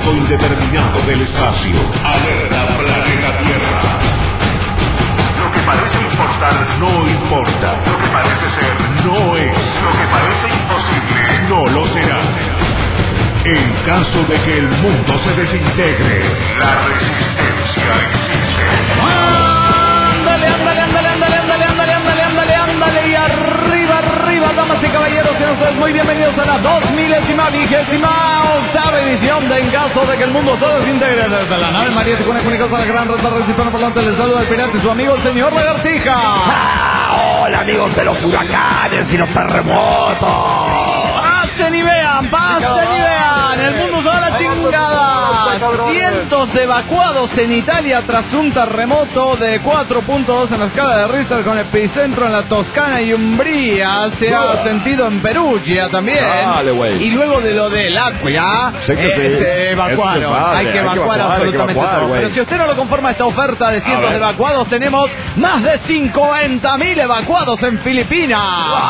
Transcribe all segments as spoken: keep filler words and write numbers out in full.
punto indeterminado del espacio. Alerta planeta Tierra. Lo que parece importar no importa. Lo que parece ser no es. Lo que parece imposible no lo será. En caso de que el mundo se desintegre, la resistencia existe. Ándale, ándale, ándale, ándale, ándale, ándale, ándale, ándale, ándale, y arriba, arriba, damas y caballeros, sean ustedes muy bienvenidos a la dos milésima vigésima octava edición de En caso de que el mundo se desintegre, desde la nave María Tijuana comunicados a la gran red para recibir por delante les saluda el pirata y su amigo el señor Lagartija. Ah, hola amigos de los huracanes y los terremotos. Pasen y vean, pasen y vean, el mundo se va a la chingada. Cientos de evacuados en Italia tras un terremoto de cuatro punto dos en la escala de Richter con epicentro en la Toscana y Umbría. Se ha sentido en Perugia también. Dale, güey. Y luego de lo del Aquia, Sí que eh, sí. se evacuaron. Es padre, Hay que evacuar, hay que evacuar, absolutamente hay que evacuar, todo. güey. Pero si usted no lo conforma esta oferta de cientos de evacuados, tenemos más de cincuenta mil evacuados en Filipinas.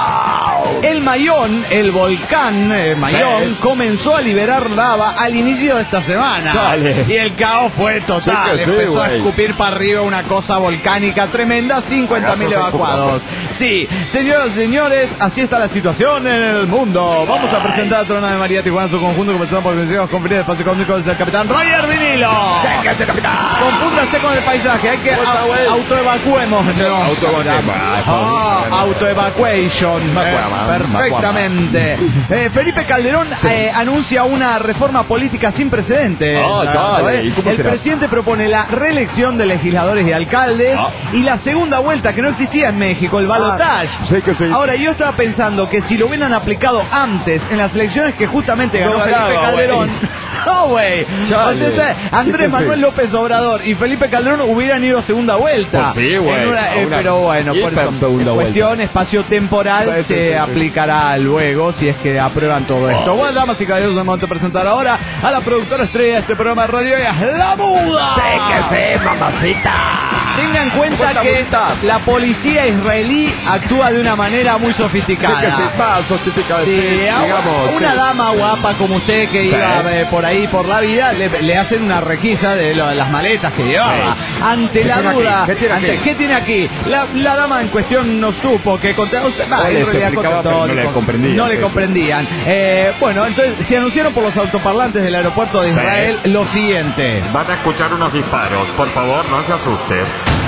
Wow. El Mayón, el volcán eh, Mayón, Sí. comenzó a liberar lava al inicio de esta semana. Chale. Y el caos fue total. Sí que sí, Empezó a güey. escupir para arriba una cosa volcánica tremenda. cincuenta mil Cagazos, evacuados. Sí, señoras y señores, así está la situación en el mundo. Vamos a presentar a toda la nave María Tijuana en su conjunto, comenzando por decir conferir el espacio cósmico desde el capitán Roger Vinilo. Séquese, capitán. Confúndase con el paisaje, hay que ¿Cómo está, au- güey? autoevacuemos. No, Autoevacuemos. Ah, autoevacuation. Me Eh, acuerdo, me perfectamente. Eh, Felipe Calderón eh, anuncia una reforma política sin precedentes. Ah, Leonardo, chale, eh. ¿y cómo El será? presidente propone la reelección de legisladores y alcaldes Ah. y la segunda vuelta que no existía en México, el balotaje. Sí que sí. Ahora, yo estaba pensando que si lo hubieran aplicado antes en las elecciones que justamente ganó No Felipe ganaba, Calderón. güey. No, güey. Chale. O sea, Andrés Sí que Manuel sí. López Obrador y Felipe Calderón hubieran ido a segunda vuelta. Pues sí, güey. En una- eh, A una pero bueno, por hiper eso, segunda cuestión vuelta. espacio-temporal Sí, sí, se sí, sí. aplicará luego si es que aprueban todo esto. Bueno, damas y caballeros, es el momento de presentar ahora a la productora estrella de este programa de radio, ella es La Muda. Séquese, mamacita. Tengan en cuenta Cuenta, que cuenta. la policía israelí actúa de una manera muy sofisticada. Sí que sí, paso, típica de Sí, ti, a digamos. una sí. dama guapa como usted que Sí. iba eh, por ahí por la vida, le, le hacen una requisa de, lo- de las maletas que llevaba. Ante ¿Qué la tiene duda, aquí? ¿Qué tiene ante- aquí? ¿qué tiene aquí? La, la dama en cuestión no supo que contó, o sea, bah, O en les realidad explicaba, contestó, pero no le dijo, comprendían, No le sí, comprendían. Eh, bueno, entonces se anunciaron por los autoparlantes del aeropuerto de Sí. Israel lo siguiente. Van a escuchar unos disparos. Por favor, no se asusten.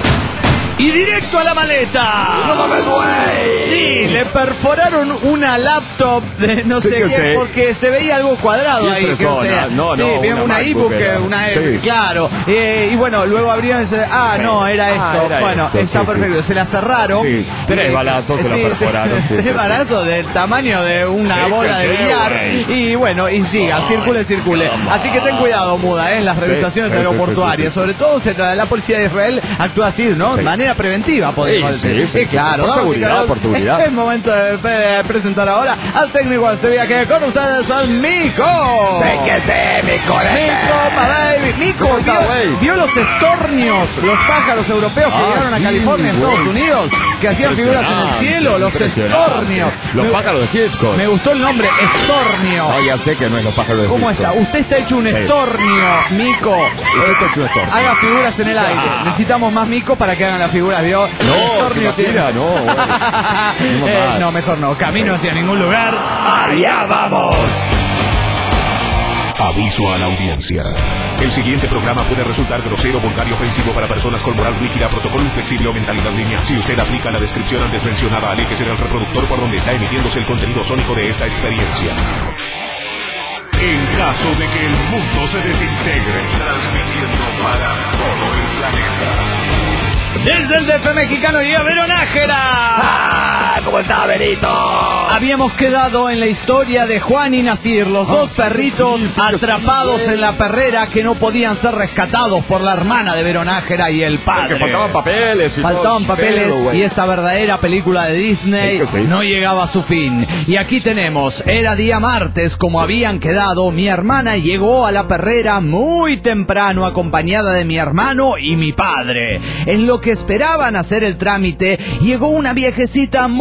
Y directo a la maleta. ¡No mames, güey! Sí, le perforaron una laptop de no Sí sé que qué, sí. porque se veía algo cuadrado Y ahí. que impresora. sea. No, sí, no, bien, una una MacBook ebook, era. una Sí. claro. Eh, y bueno, luego abrieron y dice, ah, no, era esto. Ah, era bueno, esto, está sí, perfecto. sí. Se la cerraron. Sí, tres Eh, balazos se la sí, perforaron, sí, tres sí, sí. balazos del tamaño de una Sí, bola que de sí, billar. güey. Y bueno, y siga, circule, circule. Así que ten cuidado, Muda, eh, en las Sí, revisaciones sí, sí, aeroportuarias. sí, sí, sí. Sobre todo, se- la policía de Israel actúa así, ¿no? De Sí. manera preventiva, podemos Sí, decir. sí, sí, sí. claro. Por damas y seguridad, caballeros, por seguridad. Es, es momento de eh, presentar ahora al técnico de este viaje con ustedes, al Mico. Séquese, mi colega. Mico, baby. Mico, ¿Cómo está, vio, güey? vio los estornios, los pájaros europeos que Ah, llegaron a sí, California, en güey. Estados Unidos, que hacían figuras en el cielo, los Impresionante. estornios. Los Me- pájaros de Hitchcock. Me gustó el nombre, estornio. No, ya sé que no es los pájaros de ¿Cómo Hitchcock. está? Usted está hecho un Sí. estornio, Mico. Esto es un estornio. Haga figuras en el aire. Ah. Necesitamos más Mico para que hagan las figuras, ¿vio? El No, estornio ¿te imaginas? No, güey. No Eh, más. no, mejor no. Camino hacia ningún lugar. ¡Allá vamos! Aviso a la audiencia. El siguiente programa puede resultar grosero, vulgar y ofensivo para personas con moral líquida, protocolo inflexible o mentalidad lineal. Si usted aplica la descripción antes mencionada, aléjese del reproductor por donde está emitiéndose el contenido sónico de esta experiencia. En caso de que el mundo se desintegre, transmitiendo para todo el planeta. Desde el D F mexicano llega Verón Nájera. ¡Ah! ¿Cómo está, Benito? Habíamos quedado en la historia de Juan y Nasir, los Ah, dos sí, perritos sí, sí, atrapados sí, sí. en la perrera que no podían ser rescatados por la hermana de Verón Nájera y el padre. Que faltaban papeles y Faltaban todo, papeles pero, güey. y esta verdadera película de Disney Sí, que sí. no llegaba a su fin. Y aquí tenemos, era día martes, como habían quedado, mi hermana llegó a la perrera muy temprano acompañada de mi hermano y mi padre. En lo que esperaban hacer el trámite, llegó una viejecita muy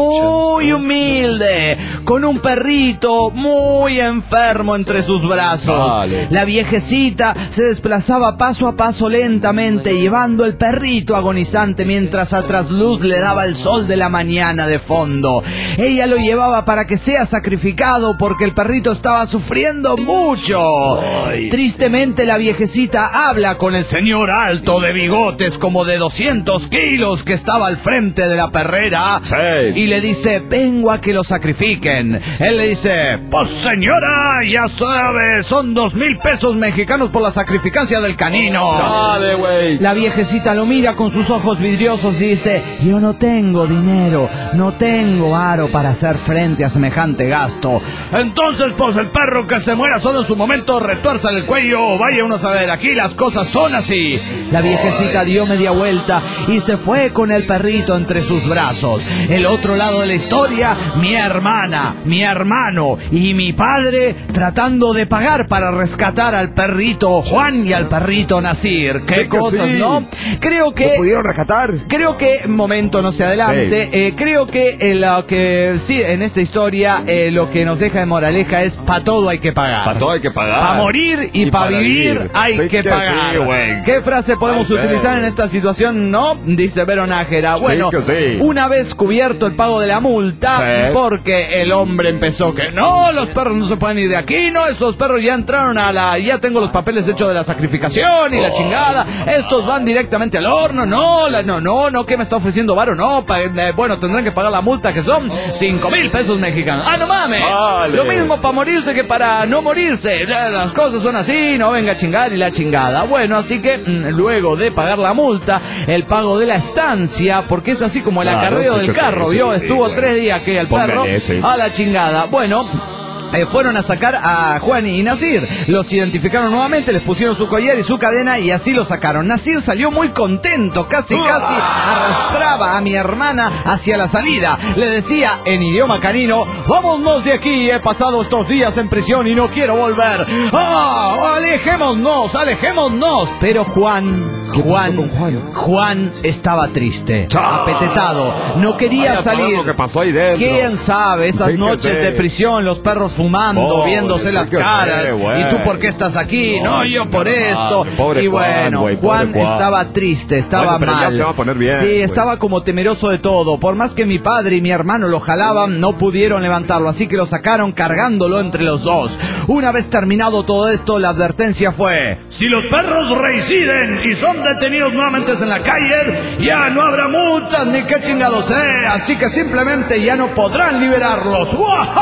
muy humilde, con un perrito muy enfermo entre sus brazos. Vale. La viejecita se desplazaba paso a paso lentamente, llevando el perrito agonizante mientras a trasluz le daba el sol de la mañana de fondo. Ella lo llevaba para que sea sacrificado porque el perrito estaba sufriendo mucho. Ay. Tristemente la viejecita habla con el señor alto de bigotes como de doscientos kilos que estaba al frente de la perrera. Sí. Y le dice, vengo a que lo sacrifiquen. Él le dice, pues señora, ya sabe, son dos mil pesos mexicanos por la sacrificancia del canino. Dale, güey. La viejecita lo mira con sus ojos vidriosos y dice, yo no tengo dinero, no tengo aro para hacer frente a semejante gasto. Entonces, pues el perro que se muera solo en su momento, retuérzale el cuello, vaya uno a saber, aquí las cosas son así. La viejecita dio media vuelta y se fue con el perrito entre sus brazos. El otro lado de la historia, mi hermana, mi hermano y mi padre tratando de pagar para rescatar al perrito Juan y al perrito Nasir. Qué sí cosas, sí. ¿No? Creo que... ¿Lo pudieron rescatar? Creo que, momento, no se adelante, sí. eh, creo que, eh, lo que sí, en esta historia, eh, lo que nos deja de moraleja es, pa' todo hay que pagar. Pa' todo hay que pagar. Pa' morir y, y pa' vivir, vivir hay sí que, que pagar. Sí, ¿qué frase podemos ay, utilizar en esta situación? No, dice Vero Nájera. Bueno, sí sí. Una vez cubierto el pago de la multa, sí. Porque el hombre empezó que no, los perros no se pueden ir de aquí, no, esos perros ya entraron a la, ya tengo los papeles hechos de la sacrificación y oh. La chingada, estos van directamente al horno, no, la, no, no, no, ¿qué me está ofreciendo Varo? No, pa, eh, bueno, tendrán que pagar la multa que son cinco mil pesos mexicanos. Ah, no mames, vale. Lo mismo para morirse que para no morirse, las cosas son así, no venga a chingar y la chingada. Bueno, así que mmm, luego de pagar la multa, el pago de la estancia, porque es así como el claro, acarreo sí, del carro, sí, ¿vio? Sí, Estuvo sí, tres días que el perro sí. A la chingada. Bueno... Eh, fueron a sacar a Juan y Nasir, los identificaron nuevamente, les pusieron su collar y su cadena y así lo sacaron. Nasir salió muy contento, casi casi arrastraba a mi hermana hacia la salida. Le decía en idioma canino, vámonos de aquí, he pasado estos días en prisión y no quiero volver. ¡Ah! ¡Alejémonos, alejémonos! Pero Juan... Juan, Juan, Juan estaba triste, ¡chao! Apetetado, no quería Vaya salir. Lo que pasó ahí dentro. ¿Quién sabe? Esas sí noches de prisión, los perros fumando, oh, viéndose las caras. Sé, ¿y tú por qué estás aquí? Oh, no, yo por esto. Pobre y bueno, Juan, wey, Juan estaba triste, estaba bueno, mal. Ya se va a poner bien, sí, wey. Estaba como temeroso de todo. Por más que mi padre y mi hermano lo jalaban, no pudieron levantarlo, así que lo sacaron cargándolo entre los dos. Una vez terminado todo esto, la advertencia fue: si los perros reinciden y son detenidos nuevamente en la calle, ya no habrá multas ni qué chingados eh, así que simplemente ya no podrán liberarlos.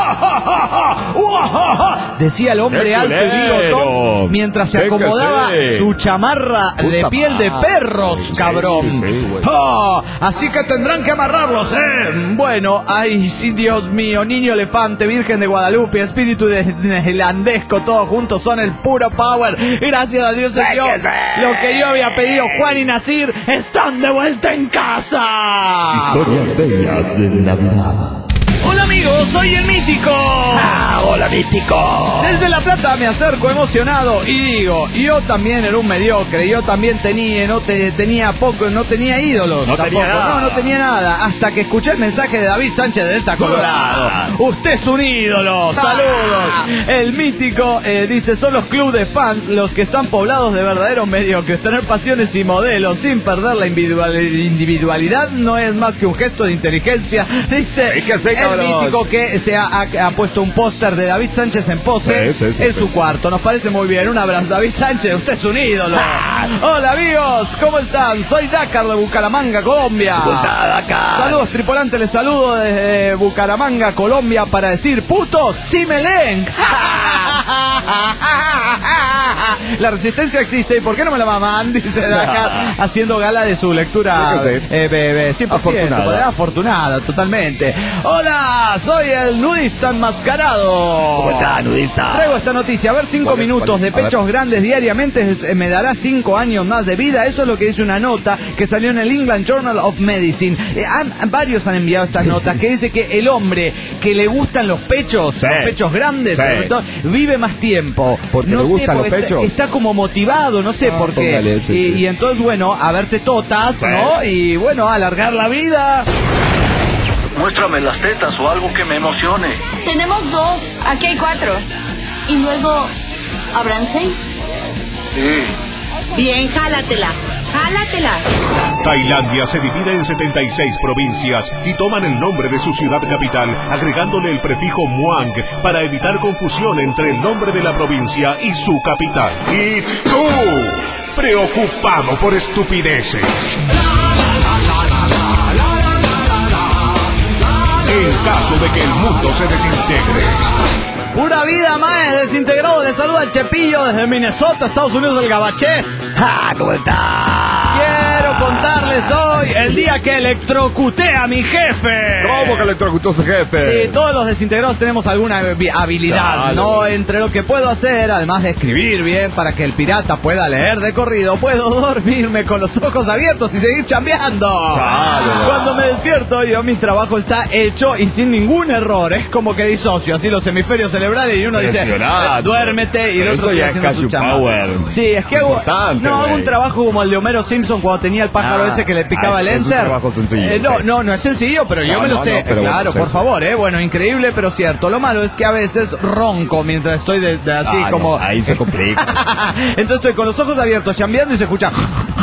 Decía el hombre alto y bigotón mientras se acomodaba su chamarra Puta de piel de perros, cabrón. Sí, sí, oh, así que tendrán que amarrarlos, eh. Bueno, ay, sí, Dios mío, niño elefante, Virgen de Guadalupe, espíritu de, de Landesco, todos juntos son el puro power. Gracias a Dios, Señor. Lo que yo había pedido, Juan y Nasir están de vuelta en casa. Historias bellas de Navidad. Hola amigos, soy el Mítico. Ah, hola Mítico. Desde La Plata me acerco emocionado y digo, yo también era un mediocre, yo también tenía, no te, tenía poco, no tenía ídolos, no tampoco, tenía nada. no, no tenía nada, hasta que escuché el mensaje de David Sánchez de Delta Colorado. Ah. Usted es un ídolo, saludos. Ah. El Mítico eh, dice, son los clubes de fans los que están poblados de verdaderos mediocres. Tener pasiones y modelos sin perder la individualidad no es más que un gesto de inteligencia, dice es que sé, el Mítico, que se ha, ha, ha puesto un póster de David Sánchez en pose sí, sí, sí, en sí. su cuarto. Nos parece muy bien. Un abrazo, David Sánchez, usted es un ídolo. Ah. Hola amigos, ¿cómo están? Soy Dakar de Bucaramanga, Colombia. Dakar. Saludos tripulantes, les saludo desde Bucaramanga, Colombia, para decir, putos, sí me leen. La resistencia existe, ¿y por qué no me la maman? Dice Dakar, haciendo gala de su lectura sí, sí. Eh, bebé, cien por ciento, afortunada. afortunada, totalmente. Hola, soy el nudista enmascarado. ¿Cómo está, nudista? Traigo esta noticia, a ver, cinco minutos de pechos grandes diariamente me dará cinco años más de vida. Eso es lo que dice una nota que salió en el England Journal of Medicine. Eh, han, varios han enviado estas sí. notas que dice que el hombre que le gustan los pechos, sí. los pechos grandes, sí. sobre todo, vive más tiempo. Porque no le sé, gustan porque los pechos. Está, está como motivado, no sé ah, por qué. Póngale, sí, y, sí. y entonces, bueno, a verte totas, sí. ¿no? Y bueno, alargar la vida. Muéstrame las tetas o algo que me emocione. Tenemos dos, aquí hay cuatro. Y luego, ¿habrán seis? Sí. Bien, jálatela, jálatela. Tailandia se divide en setenta y seis provincias y toman el nombre de su ciudad capital, agregándole el prefijo Muang para evitar confusión entre el nombre de la provincia y su capital. ¿Y tú? Preocupado por estupideces. En caso de que el mundo se desintegre. Pura vida, mae, desintegrado. Le saluda el Chepillo desde Minnesota, Estados Unidos del Gabachés. ¡Ah, cómo está! Quiero contarles hoy el día que electrocuté a mi jefe. ¿Cómo que electrocutó su jefe? Sí, todos los desintegrados tenemos alguna habilidad, Claro. ¿no? Entre lo que puedo hacer, además de escribir bien para que el pirata pueda leer de corrido, puedo dormirme con los ojos abiertos y seguir chambeando. Claro. Cuando me despierto, yo mi trabajo está hecho y sin ningún error. Es como que disocio, así los hemisferios cerebrales y uno dice, Impresionante. eh, duérmete, y el Pero otro eso ya sigue es haciendo casi su un chamba. power. Sí, es que hago, Importante, no, hago un güey. trabajo como el de Homero Simpson cuando tenía el pájaro Ah, ese que le picaba ah, el es un enter. trabajo sencillo, Eh, no, sí. no, no es sencillo, pero yo No, me lo no, sé. no, pero claro, bueno, por sí. favor, eh, bueno, increíble, pero cierto. Lo malo es que a veces ronco mientras estoy de, de así Ah, no, como... ahí se complica. Entonces estoy con los ojos abiertos chambeando y se escucha...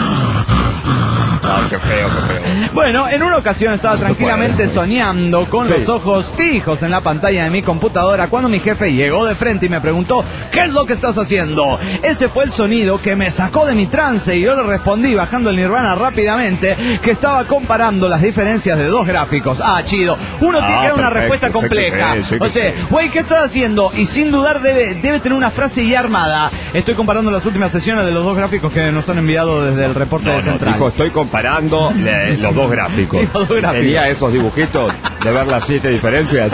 Ay, qué feo, qué feo. Bueno, en una ocasión estaba No se tranquilamente puede. soñando con Sí. los ojos fijos en la pantalla de mi computadora cuando mi jefe llegó de frente y me preguntó, ¿qué es lo que estás haciendo? Ese fue el sonido que me sacó de mi trance y yo le respondí bajando el Nirvana rápidamente que estaba comparando las diferencias de dos gráficos. Ah, chido. Uno tiene Ah, que dar una perfecto, respuesta sé que compleja. sí, sé que O sea, sí. güey, ¿qué estás haciendo? Y sin dudar debe, debe tener una frase ya armada. Estoy comparando las últimas sesiones de los dos gráficos que nos han enviado desde el reporte No, de no, Central. dijo, estoy comparando le- los dos gráficos. Sí, los dos gráficos. Tenía esos dibujitos de ver las siete diferencias.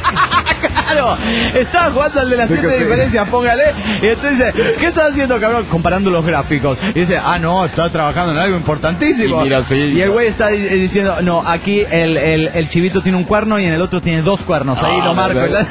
Claro, estaba jugando al de las Sí siete que sí. diferencias, póngale. Y entonces dice, ¿qué estás haciendo, cabrón? Comparando los gráficos. Y dice, ah, no, estás trabajando en algo importantísimo. Y mira, sí. Y el güey está di- diciendo, no, aquí el, el, el chivito tiene un cuerno y en el otro tiene dos cuernos. Ahí Ah, lo marco. ¿verdad?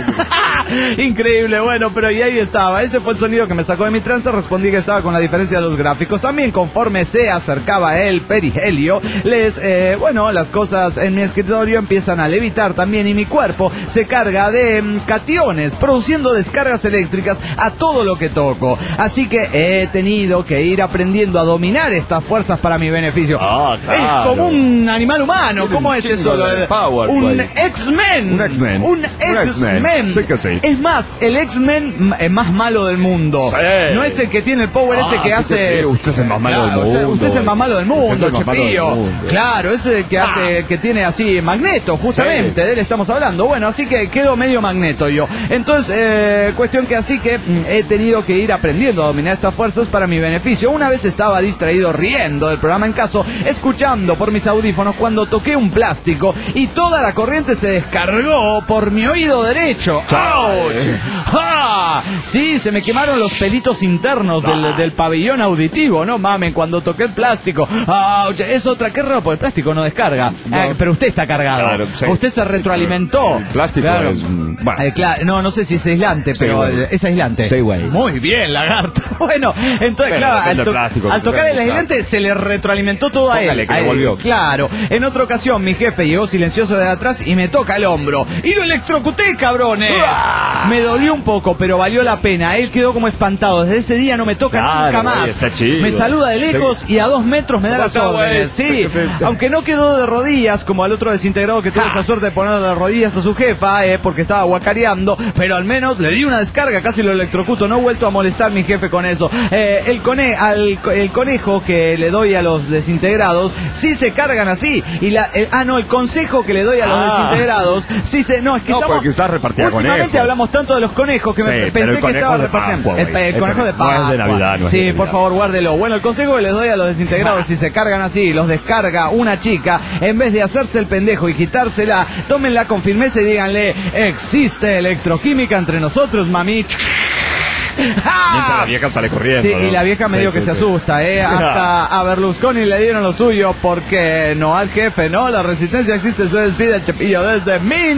Increíble, bueno, pero y ahí estaba. Ese fue el sonido que me sacó de mi trance. Respondí que estaba con la diferencia de los gráficos. También conforme se acercaba el perihelio, les, eh, bueno, las cosas en mi escritorio empiezan a levitar también y mi cuerpo se carga de mm, cationes, produciendo descargas eléctricas a todo lo que toco. Así que he tenido que ir aprendiendo a dominar estas fuerzas para mi beneficio. Ah, claro. Es como un animal humano. Tiene ¿Cómo un es chingo eso? Lo de de- power, un güey. X-Men. Un X-Men. Un Un X-Men. X-Men. Sí que sí. Es más, el X-Men m- eh, más malo del mundo. Sí. No es el que tiene el power Ah, ese que sí hace... que sí, usted es el más malo del Claro, usted- mundo. Usted es el más malo del mundo, Usted es el más malo del Chepillo. mundo. Claro, ese el que hace, que tiene así Magneto, justamente, Sí. de él estamos hablando. Bueno, así que quedo medio Magneto yo. Entonces, eh, cuestión que así que mm, he tenido que ir aprendiendo a dominar estas fuerzas para mi beneficio. Una vez estaba distraído riendo del programa en caso, escuchando por mis audífonos cuando toqué un plástico y toda la corriente se descargó por mi oído derecho. ¡Auch! ¡Ja! Sí, se me quemaron los pelitos internos del, del pabellón auditivo, no mamen, cuando toqué el plástico. ¡Auch! Es otra, qué raro, porque el plástico no descarga. Eh, pero usted está cargado. Claro, sí. Usted se retroalimentó. El plástico Claro. es, mm, bueno. Eh, claro, no, no sé si es aislante, Sí, pero güey. eh, es aislante. Sí, güey. Muy bien, lagarto. Bueno, entonces, Pero claro, al, depende to- del plástico, al tocar el claro. aislante se le retroalimentó todo a él. Póngale que A le él. volvió. Claro. En otra ocasión, mi jefe llegó silencioso de atrás y me toca el hombro. ¡Y lo electrocuté, cabrones! Me dolió un poco, pero valió la pena. Él quedó como espantado. Desde ese día no me toca Claro, nunca güey, más. está chido. Me saluda de lejos y a dos metros me da ¿Cómo las está, güey? órdenes. Sí, Sí, sí, sí. aunque no quedó de rodillas como al otro desintegrado que tuvo esa suerte de ponerle de rodillas a su jefa, eh, porque estaba guacareando, pero al menos le di una descarga, casi lo electrocuto. No he vuelto a molestar a mi jefe con eso. Eh, el, cone al, el conejo que le doy a los desintegrados, sí se cargan así. Y la, el- ah, no, el consejo que le doy a los Ah. desintegrados, sí se. No, es que No, estamos. porque quizás repartía últimamente conejos. hablamos tanto de los conejos que me Sí, pero pensé el que conejo estaba de repartiendo. Pascua, el, güey. el El conejo de conejo no es de Pascua. Navidad, no es Sí, de por Navidad. favor, guárdelo. Bueno, el consejo que les doy a los desintegrados, si se cargan así, los descarga una chica, en vez de hacerse el pendejo y quitársela, tómenla con firmeza y díganle, existe electroquímica entre nosotros, mami. Mientras la vieja sale corriendo. Sí, ¿no? y la vieja medio sí, que sí, se sí. asusta, ¿eh? Hasta a Berlusconi le dieron lo suyo porque no al jefe, no, la resistencia existe, se despide el Chepillo desde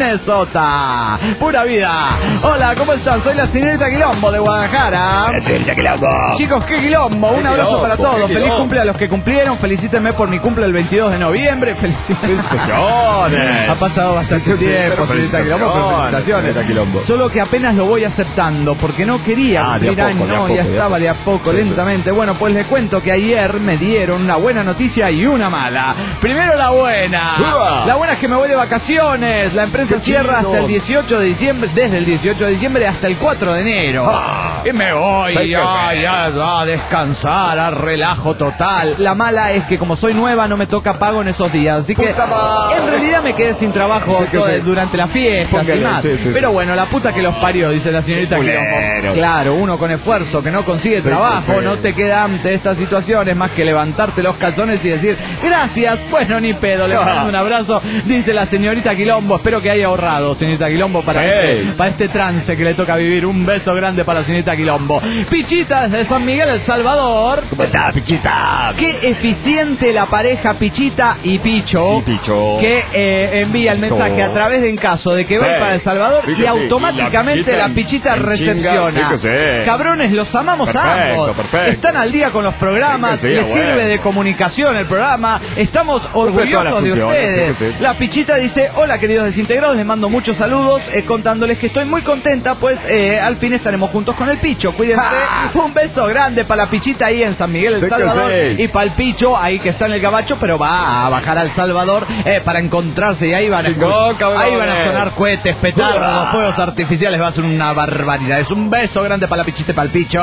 Minnesota. Pura vida. Hola, ¿cómo están? Soy la señorita Quilombo de Guadalajara. La señorita Quilombo. Chicos, qué quilombo, un Qué abrazo quilombo, para todos. qué Feliz quilombo. cumple a los que cumplieron, felicítenme por mi cumple el veintidós de noviembre. Felicitaciones. Felicitaciones. Ha pasado bastante Sí, sí, tiempo, pero señorita Quilombo, pero felicitaciones, felicitaciones. señorita Quilombo. Solo que apenas lo voy aceptando porque no quería Ah, de a cumplir poco, años, de a no, poco, ya de a estaba poco. de a poco, Sí, sí. lentamente. Bueno, pues les cuento que ayer me dieron una buena noticia y una mala. Primero la buena. ¡Uah! La buena es que me voy de vacaciones. La empresa ¡Qué cierra chido! hasta el dieciocho de diciembre, desde el dieciocho de diciembre hasta el cuatro de enero. Ah. Y me voy Sí, ya, que sí. ya, a descansar, a relajo total. La mala es que como soy nueva no me toca pago en esos días. Así que Puta madre. en realidad me quedé sin trabajo Sí, que todo- sí. durante las fiestas y Póngale, más. sí, sí. Pero bueno, la puta que los parió, dice la señorita Culero. Quilombo. Claro, uno con esfuerzo que no consigue Sí, trabajo, sí. no te queda ante estas situaciones más que levantarte los calzones y decir gracias. Bueno, ni pedo, le mando un abrazo, dice la señorita Quilombo. Espero que haya ahorrado, señorita Quilombo, para, Sí. este, para este trance que le toca vivir. Un beso grande para la señorita Quilombo. Pichita desde San Miguel, El Salvador. ¿Cómo estás, Pichita? Qué eficiente la pareja Pichita y Picho, Y Picho. que eh, envía el mensaje a través de en caso de que Sí. vaya para El Salvador Sí que y sí. automáticamente Y la la Pichita Pichita en- en recepciona. chinga. Sí que sí. Cabrones, los amamos Perfecto, a ambos. perfecto. Están al día con los programas, Sí que sí, les bueno. sirve de comunicación el programa. Estamos todas las orgullosos de funciones, ustedes. sí que sí. La Pichita dice, hola queridos desintegrados, les mando muchos saludos eh, contándoles que estoy muy contenta, pues eh, al fin estaremos juntos con el Picho. Cuídense. ¡Ja! Un beso grande para la Pichita ahí en San Miguel, El Sí que Salvador. sí. Y para el Picho ahí que está en el Gabacho, pero va a bajar al Salvador eh, para encontrarse y ahí van, a, Chingón, cabrones. ahí van a sonar cohetes, petardos, fuegos artificiales, va a ser una barbaridad. Es un beso grande para la Pichita y para el Picho.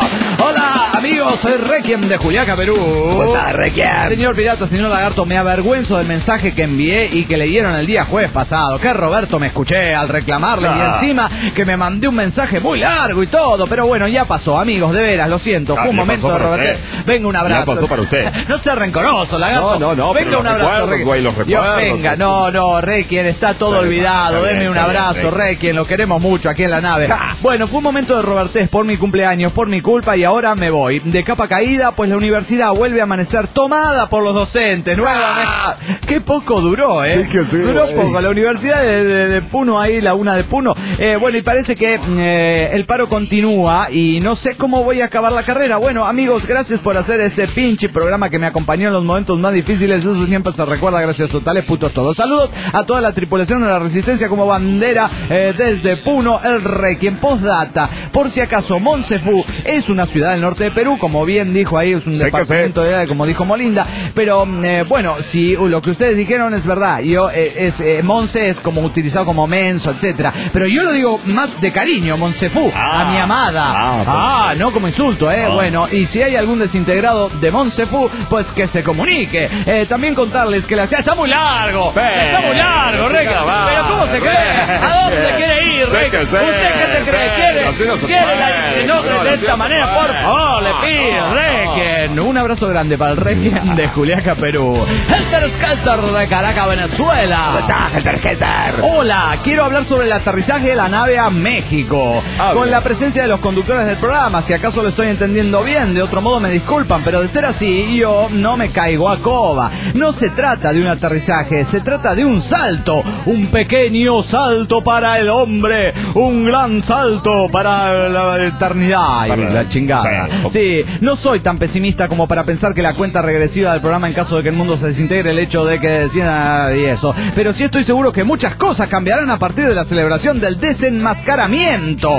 Hola amigos, soy Requiem de Juliaca, Perú. ¿Cómo estás, Requiem? Señor Pirata, señor Lagarto, me avergüenzo del mensaje que envié y que leyeron el día jueves pasado. Que Roberto me escuché al reclamarle Ah. y encima que me mandé un mensaje muy largo y todo. Pero bueno, ya pasó, amigos, de veras, lo siento. Ah, Fue un ya momento pasó de para Roberto. usted. Venga, un abrazo. Ya pasó para usted. No sea rencoroso, Lagarto. No, no, no, Venga, pero un los abrazo, recuerdos, Requiem. güey, los Dios, recuerdos. venga, no, no, Requiem, está todo Sí, olvidado. está bien, Denme un está bien, abrazo, Requiem. Requiem, lo queremos mucho aquí en la nave. Ja. Bueno, fue un momento de Robertés por mi cumpleaños, por mi culpa y ahora me voy. De capa caída, pues la universidad vuelve a amanecer tomada por los docentes. Nuevamente. Qué poco duró, ¿eh? Sí que sí, duró güey. poco. La universidad de, de- de Puno, ahí, la una de Puno. Eh, bueno, y parece que eh, el paro continúa y no sé cómo voy a acabar la carrera. Bueno, amigos, gracias por hacer ese pinche programa que me acompañó en los momentos más difíciles. Eso siempre se recuerda, gracias totales, putos todos. Saludos a toda la tripulación de la Resistencia como bandera eh, desde Puno, el Requiem. Postdata, por si acaso, Monsefú es una ciudad del norte de Perú, como bien dijo ahí, es un Sé que departamento de, como dijo Molinda, pero eh, bueno, si uh, lo que ustedes dijeron es verdad, yo eh, es eh, Monse es como utilizado como menso, etcétera, pero yo lo digo más de cariño, Monsefú, Ah, a mi amada, ah, ah, no como insulto, eh, Ah. bueno, y si hay algún desintegrado de Monsefú, pues que se comunique. Eh, también contarles que la está muy largo, está muy largo, sí, Reca, va. pero ¿cómo se cree? ¿A dónde quiere ir, Sí Reca? que sí, ¿Usted qué se cree? sí, ¿Quiere, así no se quiere la- puede, no, no, de así esta no se manera, puede. por favor, le pido, No, Requiem. Un abrazo grande para el Requiem de Juliaca, Perú. Helter Skelter de Caracas, Venezuela. ¿Cómo estás, Helter Skelter? Hola, quiero hablar sobre el aterrizaje de la nave a México. Ah, con bien. la presencia de los conductores del programa, si acaso lo estoy entendiendo bien, de otro modo me disculpan, pero de ser así, yo no me caigo a coba. No se trata de un aterrizaje, se trata de un salto. Un pequeño salto para el hombre, un gran salto para la eternidad. Ay, Para- la chingada. Sí. Sí, no soy tan pesimista como para pensar que la cuenta regresiva del programa en caso de que el mundo se desintegre, el hecho de que decida y eso. Pero sí estoy seguro que muchas cosas cambiarán a partir de la celebración del desenmascaramiento.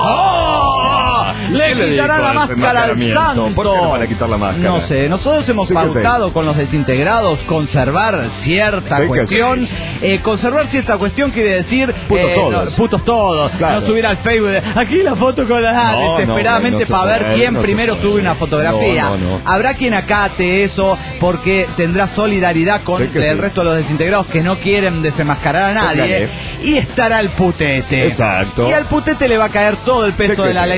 ¡Oh! Le ¿Qué le quitarán dijo la al máscara al desenmascaramiento? santo. ¿Por qué le van a quitar la máscara? No sé, nosotros hemos Sí que sí. pautado con los desintegrados conservar cierta Sí que cuestión. sí. Eh, conservar cierta cuestión quiere decir Putos eh, todos. no, putos todos. Claro. No subir al Facebook de, aquí la foto con la No, no, desesperadamente no se para ver puede, quién no se primero puede. sube una fotografía. No, no, no. Habrá quien acate eso porque tendrá solidaridad con Sí que el sí. resto de los desintegrados que no quieren desenmascarar a nadie. Póngale. Y estará el putete. Exacto. Y al putete le va a caer todo el peso Sí que de la sí. ley desintegrada.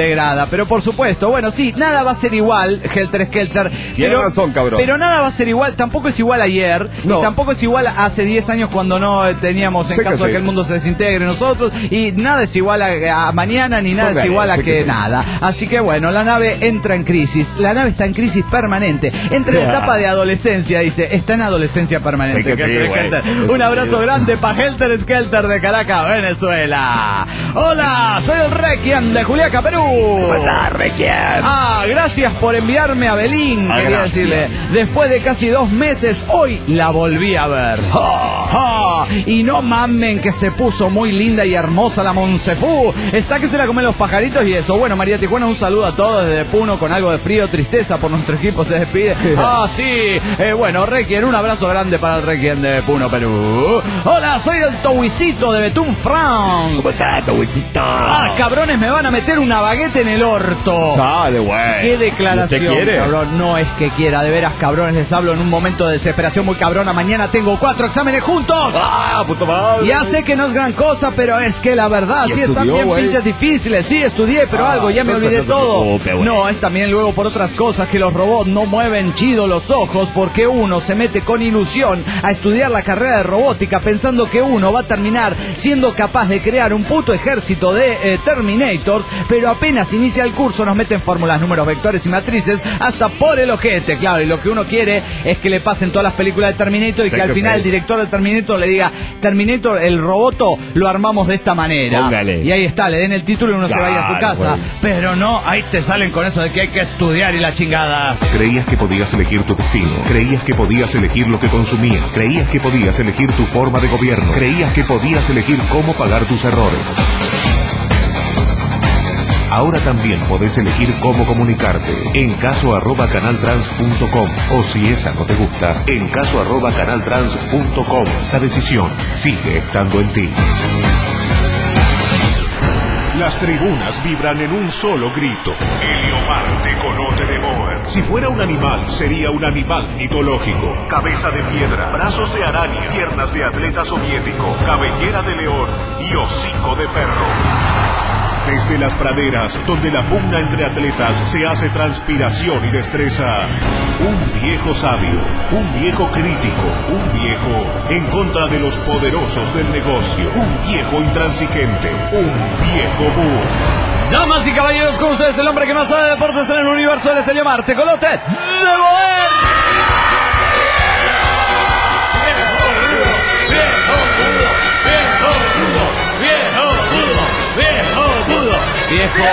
desintegrada. Pero por supuesto, bueno, sí, nada va a ser igual, Helter Skelter. Tiene pero, razón, cabrón. Pero nada va a ser igual, tampoco es igual ayer, no. Y tampoco es igual a hace diez años cuando no teníamos, en sé caso que de sí. que el mundo se desintegre nosotros, y nada es igual a, a mañana, ni nada Póngale, es igual a sé que, que sí. nada. Así que bueno, la nave entra en crisis, la nave está en crisis permanente, entre la etapa de adolescencia, dice, está en adolescencia permanente. Sé que sí, Helter güey. Skelter. Un abrazo grande para Helter Skelter de Caracas, Venezuela. Hola, soy el Requiem de Juliaca, Perú. ¿Cómo estás, Requiem? Ah, gracias por enviarme a Belín, Ah, quería gracias. decirle. Después de casi dos meses, hoy la volví a ver. Ah, ah, y no mamen que se puso muy linda y hermosa la Monsefú. Está que se la comen los pajaritos y eso. Bueno, María Tijuana, un saludo a todos desde Puno con algo de frío, tristeza por nuestro equipo se despide. Ah, sí. Eh, bueno, Requiem, un abrazo grande para el Requiem de Puno, Perú. Hola, soy el Towisito de Betún, France. ¿Cómo estás, Towisito? Ah, cabrones, me van a meter una baguette en el orto. Dale, güey. Qué declaración, ¿Usted quiere? cabrón. No es que quiera, de veras, cabrones, les hablo en un momento de desesperación muy cabrona. Mañana tengo cuatro exámenes juntos. ¡Ah, puta madre! Ya sé que no es gran cosa, pero es que la verdad, ¿Y sí están estudió, bien güey? pinches difíciles. Sí, estudié, pero Ah, algo, ya me entonces olvidé no se todo. preocupe, güey. No, es también luego por otras cosas que los robots no mueven chido los ojos porque uno se mete con ilusión a estudiar la carrera de robótica pensando que uno va a terminar siendo capaz de crear un puto ejército de eh, Terminators, pero apenas inicia el curso nos meten fórmulas, números, vectores y matrices hasta por el ojete, claro, y lo que uno quiere es que le pasen todas las películas de Terminator y Sé que al que final sí. el director de Terminator le diga, Terminator, el roboto lo armamos de esta manera. Póngale. Y ahí está, le den el título y uno se vaya a su Claro, casa. güey. Pero no, ahí te salen con eso de que hay que estudiar y la chingada. Creías que podías elegir tu destino. Creías que podías elegir lo que consumías. Creías que podías elegir tu forma de gobierno. Creías que podías elegir cómo pagar tus errores. Ahora también podés elegir cómo comunicarte. En caso arroba canaltrans punto com. O si esa no te gusta, en caso arroba canaltrans punto com. La decisión sigue estando en ti. Las tribunas vibran en un solo grito. Heliomarte conote de Boer. Si fuera un animal, sería un animal mitológico. Cabeza de piedra, brazos de araña, piernas de atleta soviético, cabellera de león y hocico de perro. Desde las praderas, donde la pugna entre atletas se hace transpiración y destreza, un viejo sabio, un viejo crítico, un viejo en contra de los poderosos del negocio, un viejo intransigente, un viejo búho. Damas y caballeros, con ustedes el hombre que más sabe de deportes en el universo, él es el Marte Colote de Boer. Viejo.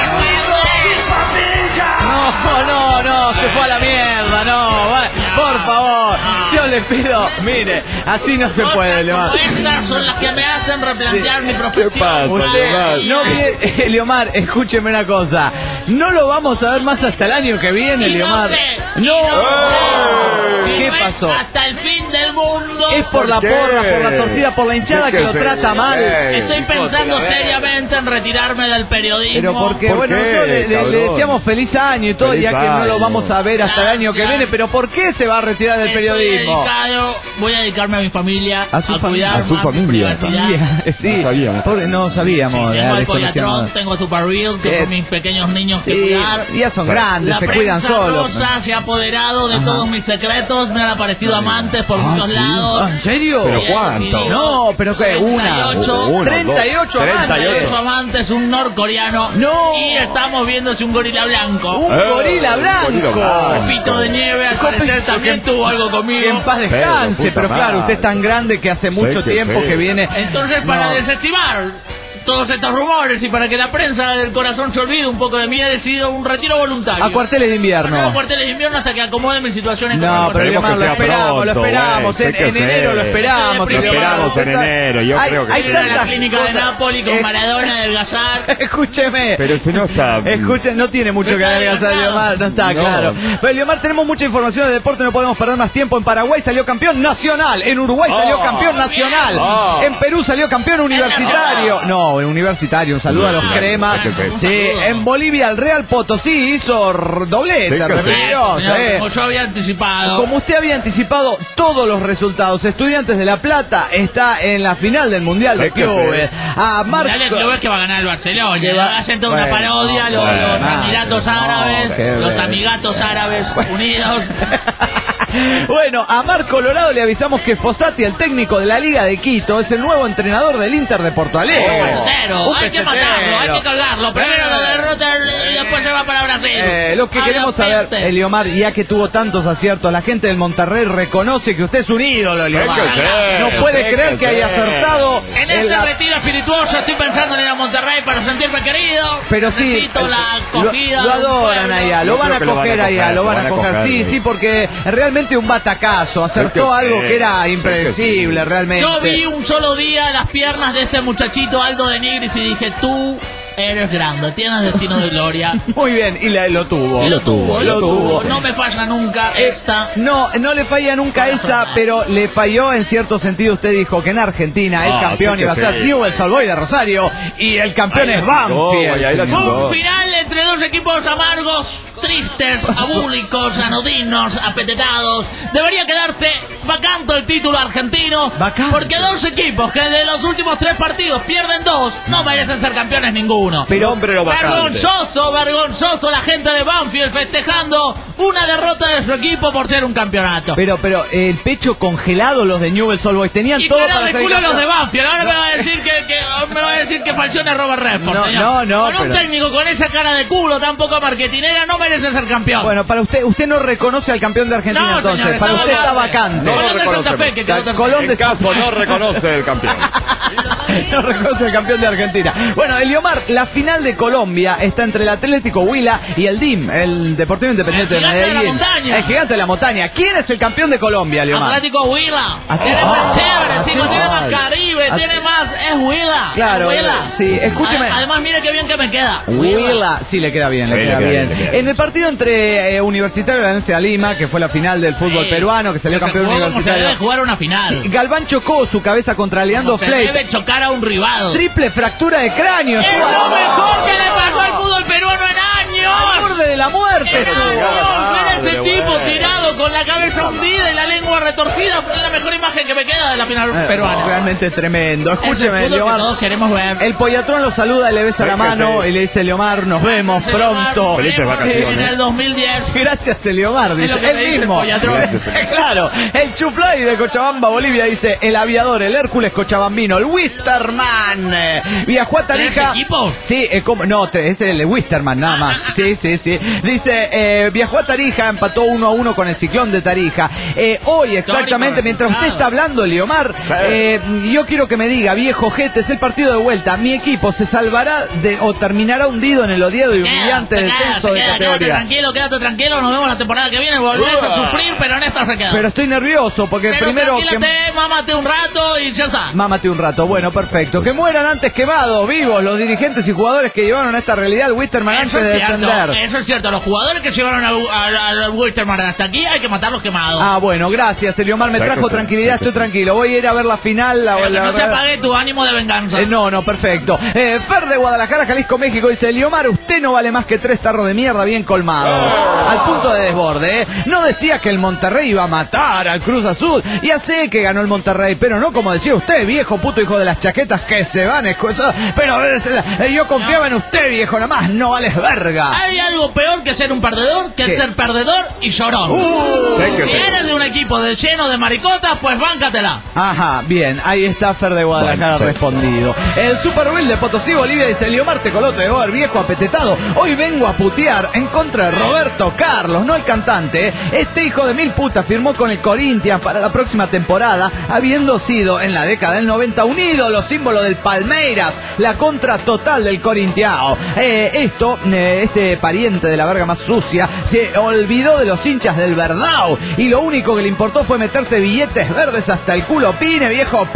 No, no, no, se fue a la mierda, no, va, por favor, yo les pido, mire, así no se puede, Leomar. Estas son las que me hacen replantear mi profesión. ¿Qué pasa, Leomar? No, mire, Leomar, escúcheme una cosa, no lo vamos a ver más hasta el año que viene, Y no Leomar. sé, No, Si ¿qué no es pasó? hasta el fin del mundo. Es por la ¿Por qué? porra, por la torcida, por la hinchada Sí que que lo sí. trata mal. Ey. Estoy pensando Hijos de la seriamente en retirarme del periodismo. Pero porque, ¿Por bueno, qué, nosotros le, le- le cabrón? decíamos feliz año y todo, Feliz ya que no lo año. vamos a ver hasta el año que Gracias. viene, pero ¿por qué se va a retirar del Estoy periodismo? dedicado, voy a dedicarme a mi familia, A su fam- cuidar a su más mi familia. privacidad. Sí, No sabíamos. pobre, no sabíamos. Sí, eh, tengo al desconocíamos. Coyatron, tengo a Super Real, Sí. tengo mis pequeños niños que Sí, cuidar. ya son Sí. grandes, La se prensa cuidan solos. rosa se ha apoderado de Ajá. todos mis secretos, me han aparecido amantes por muchos ¿sí? lados. Ah, ¿en serio? ¿Pero Sí, cuánto? sí, No, pero que una. treinta y ocho, Uno, treinta y ocho dos, amantes. treinta y ocho. ocho amantes, un norcoreano. No. Y estamos viendo si un gorila blanco. Un Eh, gorila un blanco. gorila blanco. Pito de nieve, al Copito, parecer también que- tuvo algo conmigo. Que en paz descanse, Pero, pero, puta claro, madre. usted es tan grande que hace mucho que tiempo sí. que viene. Entonces, para No. desestimar todos estos rumores y para que la prensa del corazón se olvide un poco de mí, he decidido un retiro voluntario. A cuarteles de No, a invierno. cuarteles de invierno hasta que acomode mi situación No, económica. pero Esperemos Leomar, que lo sea esperamos, lo pronto, esperamos. güey, En, sé que en sí. enero lo esperamos. Lo Leomar. esperamos en Usted sabe- enero, yo hay, creo que hay sí. Ir a la tantas clínica cosas. de Nápoli con Eh, Maradona a adelgazar. Escúcheme. Pero si no está... Escuchen, no tiene mucho No que está adelgazar adelgazado. Leomar, no está No. claro. Pero Leomar, tenemos mucha información de deporte, no podemos perder más tiempo. En Paraguay salió campeón nacional, en Uruguay salió Oh. campeón nacional, Oh. en Perú salió campeón universitario. No, no, en Universitario, un saludo a los Ah, cremas. sí, sí, Sí, un saludo. en Bolivia el Real Potosí hizo r- doblete, Sí, que sí. remedios, Señor, eh. como yo había anticipado. Como usted había anticipado todos los resultados, Estudiantes de La Plata está en la final del Mundial de Sí que Clubes. A Marco... Dale, que es que va a ganar el Barcelona. Que va- Hacen toda una Bueno, parodia, los, bueno, los ah, Emiratos no, Árabes, qué los bueno. Amigatos Árabes Unidos. Bueno, a Mar Colorado le avisamos que Fossati, el técnico de la Liga de Quito, es el nuevo entrenador del Inter de Porto Alegre. Un pesetero, Un hay que pesetero. matarlo, hay que colgarlo. Primero lo derrota y después se va para Brasil. Eh, lo que Habla queremos saber, peste. Eliomar, ya que tuvo tantos aciertos, la gente del Monterrey reconoce que usted es un ídolo, Eliomar. que sí, No puede sí creer que que haya sí. acertado. En en este la- retiro espirituoso estoy pensando en ir a Monterrey para sentirme querido. Pero sí, Necesito la lo, acogida lo de un adoran pueblo. allá, lo Yo van a creo que lo van a coger allá, coger, lo van a coger, sí, sí. sí, porque realmente un batacazo, acertó Sí que algo sí, que era sí que impredecible, sí. realmente. Yo vi un solo día las piernas de este muchachito Aldo de Nigris y dije, tú eres grande, tienes destino de gloria. Muy bien, y la- lo tuvo. Y lo tuvo, lo tuvo. No me falla nunca Eh, esta. No, no le falla nunca esa, pero le falló en cierto sentido. Usted dijo que en Argentina el Ah, campeón sí que iba a ser sí. Newell's Old Boys de Rosario y el campeón Ahí es la chingó, Banfield. ahí la señor. chingó. Un final entre dos equipos amargos, tristes, abúlicos, anodinos, apetetados. Debería quedarse vacante el título argentino. Vacante. Porque dos equipos que de los últimos tres partidos pierden dos, no merecen ser campeones ninguno. Pero- Hombre, lo vacante. Vergonzoso, vergonzoso la gente de Banfield festejando una derrota de su equipo por ser un campeonato. Pero, pero el pecho congelado los de Newell's Old Boys tenían Y todo cara para de ser culo campeón. los de Banfield. Ahora me va a decir que, que me va a decir que Falcione es Robert Redford. No, señor. no, no, Con un pero- técnico con esa cara de culo tan poco marketinera no merece ser campeón. Bueno, para usted, usted no reconoce al campeón de Argentina no, entonces. señor, para usted está vacante. vacante. No Colón lo de Santa reconocemos. Fe, que quedó tercero. Colón de En caso Santa no reconoce el campeón. No reconoce el campeón de Argentina. Bueno, Eliomar, la final de Colombia está entre el Atlético Huila y el D I M, el Deportivo Independiente El de gigante de la Medellín. montaña. El gigante de la montaña. ¿Quién es el campeón de Colombia, Eliomar? Atlético Huila. Ah, Tiene ah, más chévere, chicos. sí, Tiene más vale. Caribe, Ah, tiene más. Es Huila. Claro, es Huila. sí, escúcheme. Ade- Además, mire qué bien que me queda. Huila, sí le queda bien, Sí, le queda le queda bien. bien, le queda En el partido entre eh, Universitario de Valencia Lima, que fue la final del fútbol Sí. peruano, que salió Se campeón jugó como se debe universitario. jugar una final. Sí, Galván chocó su cabeza contra Leandro Como se Flake. debe chocar a un rival. Triple fractura de cráneo. Es estuvo lo al- mejor que le pasó al fútbol peruano en al años. borde de la muerte. En estuvo. años. Ver a ese Madre, tipo güey. tirado con la cabeza hundida y la lengua retorcida. Es la mejor imagen que me queda de la final Eh, peruana. Realmente es tremendo. Es el Escúcheme, fútbol que Leomar. todos queremos ver. El Pollatrón lo saluda y le besa Sí, la que mano sí. y le dice, Leomar, nos vemos Gracias, Leomar, pronto. nos Felices vemos vacaciones. En el dos mil diez. Gracias, Eliomar, dice lo que él me dice el mismo. Pollatrón. Claro, el Chuflay de Cochabamba, Bolivia, dice el aviador, el Hércules cochabambino, el Wisterman. eh, Viajó a Tarija. ¿Tres equipos? Sí, eh, ¿cómo? No, te- es el Wisterman, nada más. Sí, sí, sí. Dice, eh, viajó a Tarija, empató uno a uno con el Ciclón de Tarija. Eh, hoy, exactamente, Histórico mientras usted resultado. está hablando, Eliomar, Sí. eh, yo quiero que me diga, viejo Jete, es el partido de vuelta. Mi equipo se salvará de o terminará hundido en el odiado y Queda, humillante se queda, descenso se de queda, quédate categoría. tranquilo, quédate tranquilo, nos vemos la temporada que viene, volvés a sufrir, pero en esta se queda. Pero estoy nervioso porque Pero primero que tranquilate, mámate un rato y ya está. mámate un rato. Bueno, perfecto. Que mueran antes quemados, vivos, los dirigentes y jugadores que llevaron a esta realidad al Wisterman Eso antes de es cierto, descender. eso es cierto, los jugadores que llevaron al al Wisterman hasta aquí hay que matarlos quemados. Ah, bueno, gracias, Eliomar. Me Sí, trajo que sí, tranquilidad, sí, que estoy sí. tranquilo. Voy a ir a ver la final. La, Pero que la- no se la- apague tu ánimo de venganza. Eh, no, no, perfecto. Eh, Fer de Guadalajara, Jalisco, México, dice, Eliomar, usted no vale más que tres tarros de mierda bien colmados. Al punto de desborde, ¿eh? No decía que el Monterrey iba a matar al Cruz Azul. Ya sé que ganó el Monterrey, pero no como decía usted, viejo puto hijo de las chaquetas que se van. escu- Pero eh, yo confiaba en usted, viejo, nada más, no vales verga. Hay algo peor que ser un perdedor que el ¿Qué? ser perdedor y llorón. Uh, Sí, que si sí. eres de un equipo de lleno de maricotas, pues báncatela. Ajá, bien, ahí está Fer de Guadalajara Bueno, sí. respondido. El Super Bowl de Potosí, Bolivia, dice Eliomar Tecolote de Boer, viejo apetetado. Hoy vengo a putear en contra de Roberto Carlos, no el cantante. ¿eh? Este hijo de mil putas firmó con el Corinthians para la próxima temporada, habiendo sido en la década del noventa un ídolo, símbolo del Palmeiras, la contra total del Corintiao. Eh, esto, eh, este pariente de la verga más sucia, se olvidó de los hinchas del Verdao y lo único que le importó fue meterse billetes verdes hasta el culo. Pine, viejo,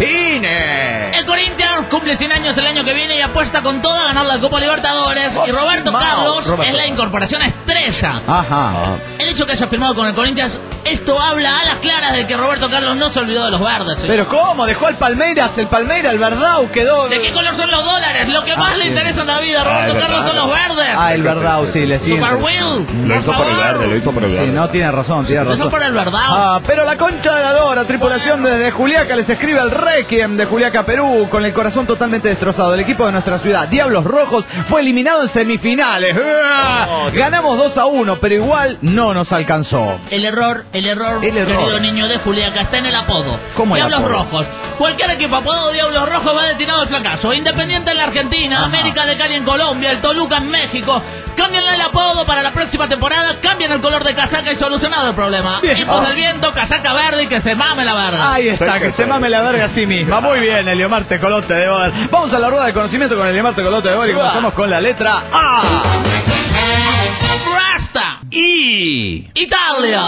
pine. El Corinthians cumple cien años el año que viene y apuesta con toda a ganar la Copa Libertadores. Y Roberto Mao, Carlos Roberto. es la incorporación estrella. Ajá. El el hecho que haya firmado con el Corinthians, esto habla a las claras de que Roberto Carlos no se olvidó de los verdes. ¿Sí? Pero ¿cómo? Dejó al Palmeiras, el Palmeiras, el Verdau quedó... ¿De qué color son los dólares? Lo que más ah, le sí. interesa en la vida a Roberto ah, Carlos son los verdes. Ah, el Verdau, sí, le sigue. Super Will. Lo hizo por el verde, lo hizo por el verde. Sí, no, tiene razón, tiene razón. Lo hizo por el Verdau. Ah, pero la concha de la lora, tripulación desde Juliaca, les escribe el Requiem de Juliaca, Perú, con el corazón totalmente destrozado. El equipo de nuestra ciudad, Diablos Rojos, fue eliminado en semifinales. Oh, ganamos dos a uno, pero igual no nos alcanzó. El error, el error, el error. querido niño de Juliaca, está en el apodo. ¿Cómo el Diablos apodo? Rojos. Cualquier equipo apodado Diablos Rojos va destinado al fracaso. Independiente en la Argentina, Ajá. América de Cali en Colombia, el Toluca en México. Cámbienle el apodo para la próxima temporada, cambien el color de casaca y solucionado el problema. Hijos del viento, casaca verde y que se mame la verga. Ahí está, sí, que, que se mame la verga a sí misma. Muy bien, Eliomar Tecolote de Boer. Vamos a la rueda de conocimiento con Eliomar Tecolote de Boer y comenzamos con la letra A. Rasta. I. Italia.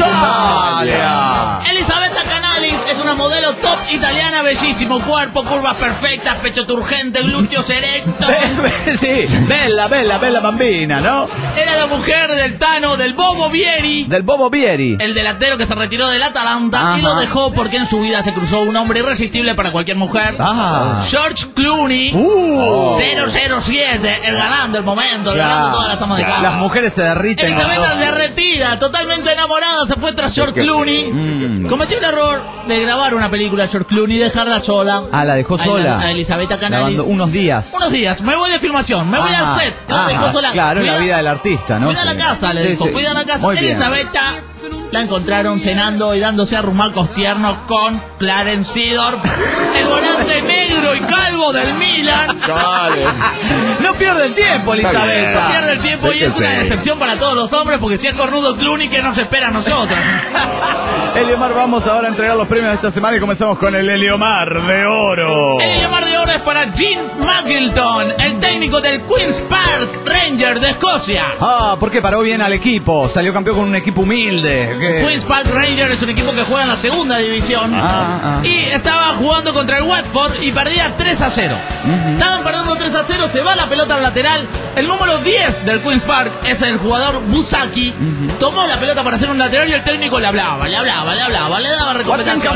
Italia. Elisabetta Canalis es una modelo top italiana, bellísimo cuerpo, curvas perfectas, pecho turgente, glúteos erectos. Sí, bella, bella, bella bambina, ¿no? Era la mujer del Tano, del Bobo Vieri. Del Bobo Vieri. El delantero que se retiró del Atalanta. Ajá. Y lo dejó porque en su vida se cruzó un hombre irresistible para cualquier mujer. Ah. George Clooney. Uh. cero cero siete, el galán del momento, el galán de todas las amas de casa. Las mujeres se derriten. Elisabetta derretida, totalmente enamorada, se fue tras George Clooney. Mm. Cometió el error de grabar una película George Clooney y dejarla sola. Ah, la dejó sola. A, a Elisabetta Canalis. Unos días. Unos días. Me voy de filmación, me voy ah, al set. Ah, La dejó sola. Claro, cuida, la vida del artista, ¿no? Cuida la casa, le dijo. Sí, sí. Cuida la casa. Elisabetta la encontraron cenando y dándose arrumacos tiernos con Clarence Seedorf, el volante negro y calvo del Milan. Dale. No pierde el tiempo, Elisabetta. No pierde el tiempo sé y es una decepción para todos los hombres porque si es cornudo Clooney, ¿qué nos espera a nosotros? Eliomar, vamos ahora a entregar los premios de esta semana y comenzamos con el Eliomar de Oro. El Eliomar de Oro es para Gene Magilton, el técnico del Queen's Park Rangers de Escocia. Ah, porque paró bien al equipo, salió campeón con un equipo humilde. ¿Qué? Queen's Park Rangers es un equipo que juega en la segunda división. Ah, ah. Y estaba jugando contra el Watford y perdía tres a cero. Uh-huh. Estaban perdiendo tres a cero, se va la pelota al lateral. El número diez del Queen's Park es el jugador Busaki. Uh-huh. Tomó la pelota para hacer un lateral y el técnico le hablaba, le hablaba, le hablaba, le daba recompensaciones.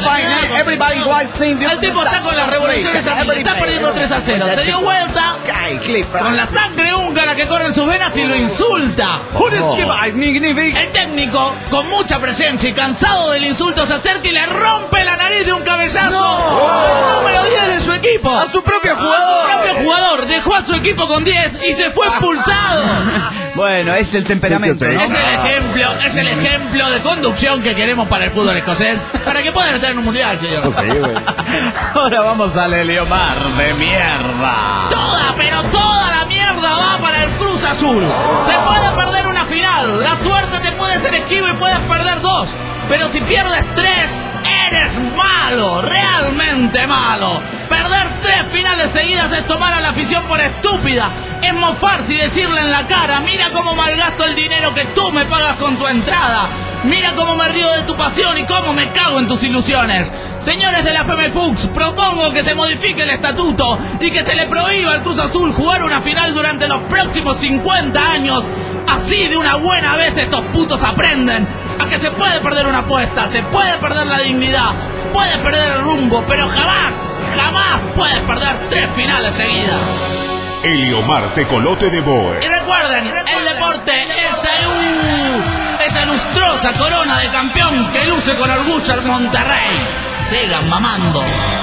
El tipo está con las revoluciones a mí, está perdiendo tres a cero. Se dio vuelta con la sangre húngara que corre en sus venas y lo insulta. Oh. El técnico, con mucha presencia y cansado del insulto, se acerca y le rompe la nariz de un cabezazo no. el número diez de su equipo. A su propio jugador. A su propio jugador. Dejó a su equipo con diez y se fue expulsado. Bueno, es el temperamento, ¿no? Es el ejemplo, es el ejemplo de conducción que queremos para el fútbol escocés, para que puedan estar en un mundial, señor. Sí, güey. Ahora vamos al Eliomar de mierda. Toda, pero toda la mierda va para el Cruz Azul. Se puede perder una final. La suerte te puede ser esquiva y puedes perder dos. Pero si pierdes tres, eres malo, realmente malo. Perder tres finales seguidas es tomar a la afición por estúpida. Es mofarse y decirle en la cara, mira cómo malgasto el dinero que tú me pagas con tu entrada. Mira cómo me río de tu pasión y cómo me cago en tus ilusiones. Señores de la FEMEFUX, propongo que se modifique el estatuto y que se le prohíba al Cruz Azul jugar una final durante los próximos cincuenta años. Así de una buena vez estos putos aprenden a que se puede perder una apuesta, se puede perder la dignidad, puedes perder el rumbo, pero jamás, jamás puedes perder tres finales seguidas. Eliomar Tecolote de Boer. Y recuerden, el deporte es salud. Esa lustrosa corona de campeón que luce con orgullo el Monterrey. Sigan mamando.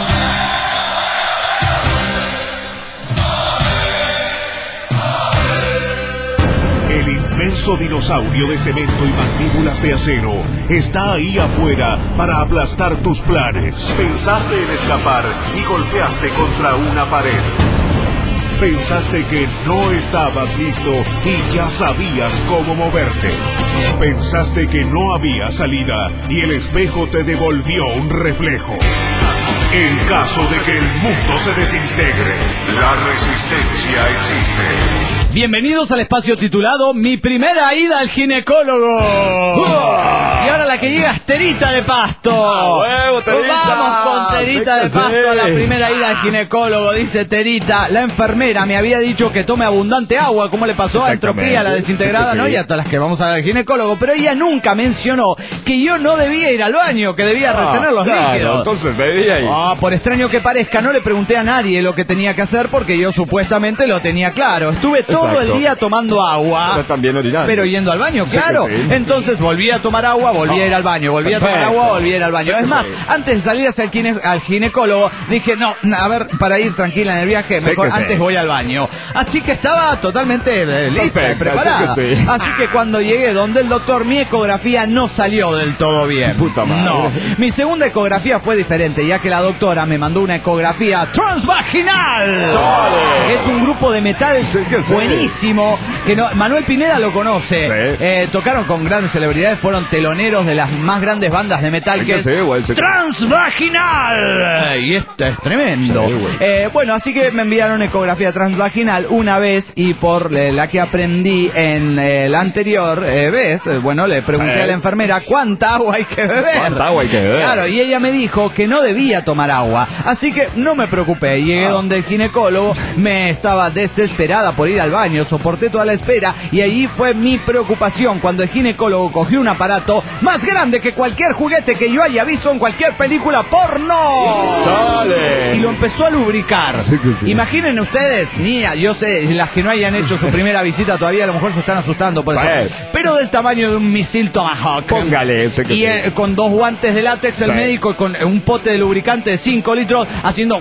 El inmenso dinosaurio de cemento y mandíbulas de acero está ahí afuera para aplastar tus planes. Pensaste en escapar y golpeaste contra una pared. Pensaste que no estabas listo y ya sabías cómo moverte. Pensaste que no había salida y el espejo te devolvió un reflejo. En caso de que el mundo se desintegre, la resistencia existe. Bienvenidos al espacio titulado Mi primera ida al ginecólogo. Uh. Y ahora la que llega Terita de Pasto. ¡Ah, huevo, Terita! Vamos con Terita de Pasto a la primera ida al ginecólogo. Dice Terita, la enfermera me había dicho que tome abundante agua, como le pasó a Entropía, la desintegrada, ¿no? Y a todas las que vamos al ginecólogo. Pero ella nunca mencionó que yo no debía ir al baño, que debía retener los claro, líquidos. Entonces bebía ahí. Ah, por extraño que parezca, no le pregunté a nadie lo que tenía que hacer porque yo supuestamente lo tenía claro. Estuve todo Exacto. el día tomando agua. Pero también orinando. Pero yendo al baño, claro. Sí, sí. Entonces volví a tomar agua, volví a ir al baño, volví Perfecto. a tomar agua, volví a ir al baño. Sí, Es más, sí. antes de salir hacia el gine- al ginecólogo, dije, no, a ver, para ir tranquila en el viaje, Sí mejor que sí. antes voy al baño. Así que estaba totalmente eh, lista y Perfecto, preparada. sí que sí. Así que cuando llegué donde el doctor, mi ecografía no salió del todo bien. Puta madre. No. Mi segunda ecografía fue diferente, ya que la doctora me mandó una ecografía transvaginal. ¡Chale! Es un grupo de metal Sí que sí. buenísimo, que no, Manuel Pineda lo conoce. Sí. Eh, tocaron con grandes celebridades, fueron teloneros de las más grandes bandas de metal, Sí que que es sí, güey, sí que- Transvaginal. Y esto es tremendo. Sí, güey. Eh, bueno, así que me enviaron ecografía transvaginal una vez, y por eh, la que aprendí en eh, la anterior eh, vez, eh, bueno, le pregunté Sí. a la enfermera cuánta agua hay que beber. ¿Cuánta agua hay que beber? Claro, y ella me dijo que no debía tomar agua. Así que no me preocupé. Llegué Ah. donde el ginecólogo, me estaba desesperada por ir al baño, soporté toda la espera, y allí fue mi preocupación cuando el ginecólogo cogió un aparato más grande que cualquier juguete que yo haya visto en cualquier película porno. ¡Chale! Y lo empezó a lubricar. Sí que sí. Imaginen ustedes, Nia, yo sé, las que no hayan hecho su primera visita todavía a lo mejor se están asustando por Sí. eso. Pero del tamaño de un misil Tomahawk. Póngale, sé que Y sí. eh, con dos guantes de látex, el Sí. médico con un pote de lubricante de cinco litros haciendo...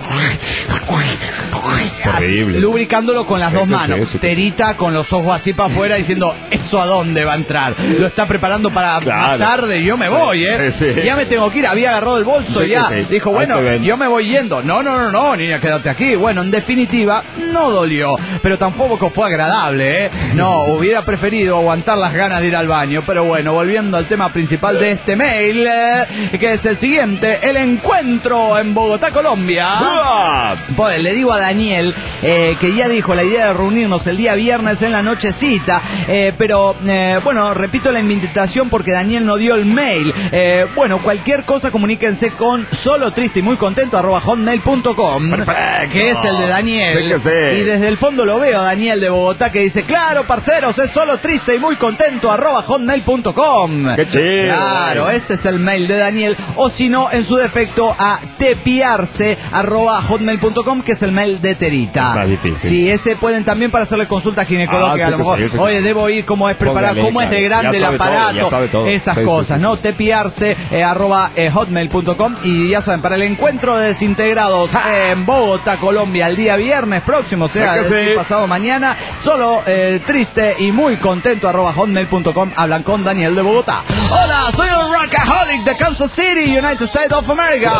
Terrible. Lubricándolo con las Sí dos que manos. sí, sí que- Terita con los ojos así para afuera diciendo, ¿eso a dónde va a entrar? Lo está preparando para Claro. más tarde, yo me Sí, voy, ¿eh? sí, sí. Ya me tengo que ir, había agarrado el bolso Sí que ya. sí. Dijo, Ahí bueno, se ven. yo me voy yendo. No, no, no, no, niña, quédate aquí. Bueno, en definitiva, no dolió, pero tampoco fue agradable, ¿eh? No, hubiera preferido aguantar las ganas de ir al baño, pero bueno, volviendo al tema principal de este mail, eh, que es el siguiente, el encuentro en Bogotá, Colombia. ¡Ah! Pues le digo a Daniel eh, que ya dijo la idea de reunirnos el día viernes en la nochecita, eh, pero eh, bueno, repito la invitación porque Daniel no dio el mail. Eh, bueno, cualquier cosa comuníquense con solo triste y muy contento arroba hotmail punto com, Perfecto. que es el de Daniel. Sí que sí. Y desde el fondo lo veo a Daniel de Bogotá que dice, claro, parceros, es solo triste y muy contento arroba hotmail punto com. ¡Qué chido! Claro, ese es el mail de Daniel, o si no, en su defecto a tepiarse arroba hotmail punto com, que es el mail de Terita. Más difícil. Sí, ese pueden también para hacerle consulta ginecológica, Ah, a lo sí que mejor, sí, sí que oye, sí. debo ir, cómo es preparar, Póngale, cómo es de claro. grande Ya el sabe todo, aparato, ya sabe todo. esas Sí, sí, cosas, sí. ¿no? Tepiarse eh, arroba eh, hotmail punto com, y ya saben, para el encuentro de desintegrados en Bogotá, Colombia, el día viernes próximo, o sea, Sí que este sí. pasado mañana, solo eh, triste y muy contento arroba hotmail punto com, hablan con Daniel de Bogotá. Hola, soy el Rockaholic de Kansas City, United States of America.